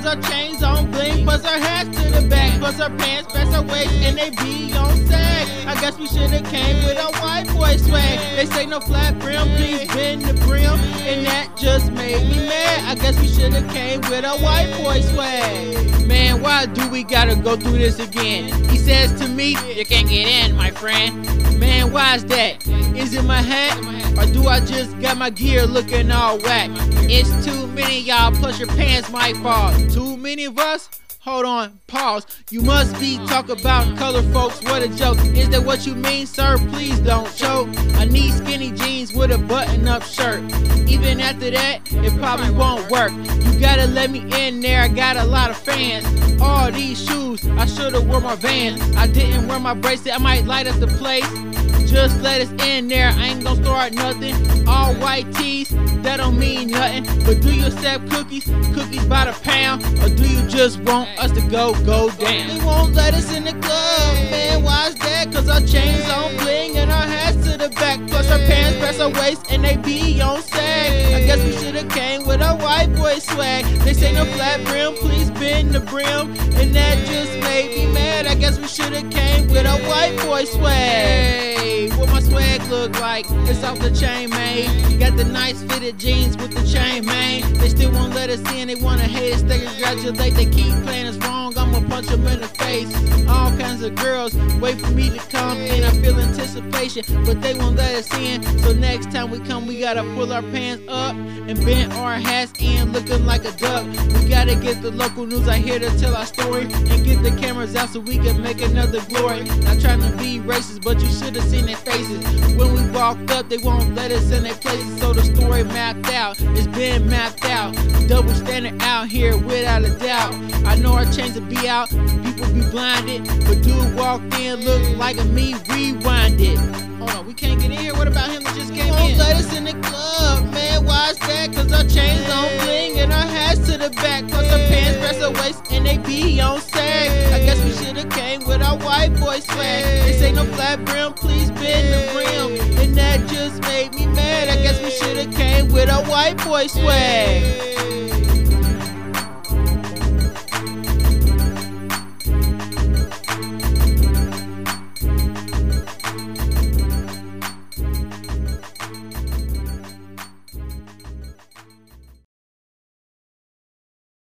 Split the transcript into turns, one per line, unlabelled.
her chains on bling, plus her hats to the back, plus her pants past her waist, and they be on sag. I guess we should've came with a white boy swag. They say no flat brim, please bend the brim, and that just made me mad. I guess we should've came with a white boy swag. Man, why do we gotta go through this again? He says to me, you can't get in, my friend. Man, why is that? Is it my hat? Or do I just got my gear looking all whack? It's too many y'all, plus your pants might fall. Too many of us? Hold on, pause. You must be talking about color, folks. What a joke. Is that what you mean, sir? Please don't choke. I need skinny jeans with a button-up shirt. Even after that, it probably won't work. You gotta let me in there, I got a lot of fans. All these shoes, I should've wore my Vans. I didn't wear my bracelet, I might light up the place. Just let us in there, I ain't gonna start nothing. All white tees, that don't mean nothing. But do you accept cookies by the pound? Or do you just want us to go down? They won't let us in the club, man, why is that? Cause our chains on bling and our hats to the back, plus our pants past our waist and they be on sag. I guess we should've came with a white boy swag. They say no flat brim, please bend the brim, and that just made me mad. I guess we should've came with a white boy swag. What my swag look like? It's off the chain, man. Got the nice fitted jeans with the chain, man. They still won't let us in, they wanna hate us, they congratulate. They keep playing us wrong, I'ma punch them in the face. All kinds of girls wait for me to come in. I feel anticipation, but they won't let us in. So next time we come, we gotta pull our pants up and bend our hats in, looking like a duck. We gotta get the local news out here to tell our story, and get the cameras out so we can make another glory. Not trying to be racist, but you should've seen their faces. When we walked up, they won't let us in their places. So the story mapped out, it's been mapped out. Double standard out here without a doubt. I know our chains will be out, people be blinded, but dude walked in, looked like a me rewinded. Hold on, we can't get in here. What about him that just came in? Won't let us in the club, man. Why is that? Cause our chains on bling and our hats to the back, plus our pants past our waist and they be on sag. I guess we should've came with our white boy swag. They say no flat brim, please bend the brim, and that just made me mad. I guess we should've came with our white boy swag.